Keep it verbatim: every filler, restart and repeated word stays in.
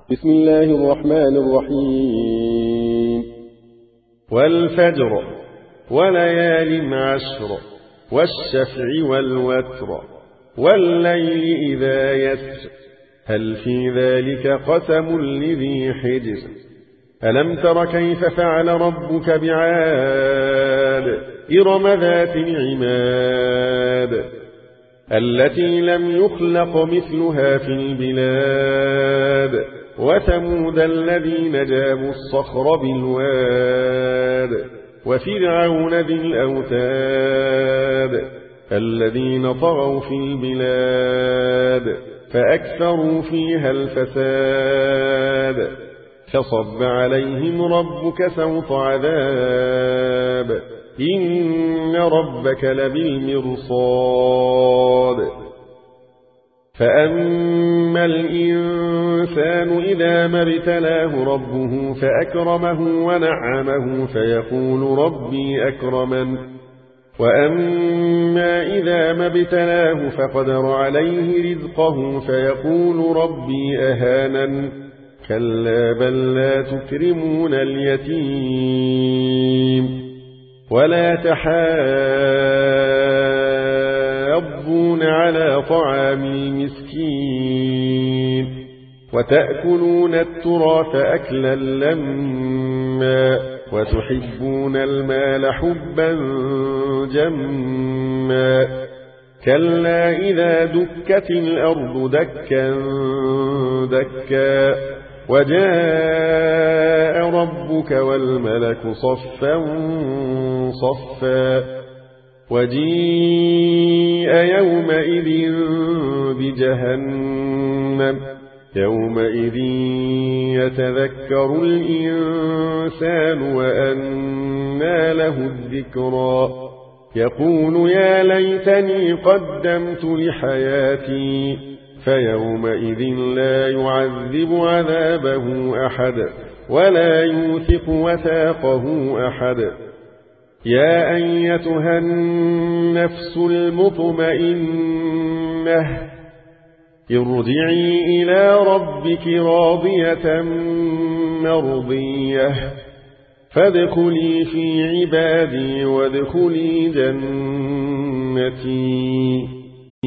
بسم الله الرحمن الرحيم والفجر وليال عشر والشفع والوتر والليل إذا يسر هل في ذلك قسم لذي حجر ألم تر كيف فعل ربك بعاد إرم ذات العماد التي لم يخلق مثلها في البلاد وثمود الذين جابوا الصخر بالواد وفرعون ذي الأوتاد الذين طغوا في البلاد فأكثروا فيها الفساد فصب عليهم ربك سوط عذاب إن ربك لبالمرصاد فأما الإنسان إذا ما ابتلاه ربه فأكرمه ونعمه فيقول ربي أكرمن وأما إذا ما ابتلاه فقدر عليه رزقه فيقول ربي أهانن كلا بل لا تكرمون اليتيم ولا تحاضون على طعام المسكين وتأكلون التراث أكلا لما وتحبون المال حبا جما كلا إذا دكت الأرض دكا دكا وجاء ربك والملك صفا صفا وجيء يومئذ بجهنم يومئذ يتذكر الإنسان وأنى له الذكرى يقول يا ليتني قدمت لحياتي فيومئذ لا يعذب عذابه أحد ولا يوثق وثاقه أحد يا أيتها النفس المطمئنة ارجعي إلى ربك راضية مرضية فادخلي في عبادي وادخلي جنتي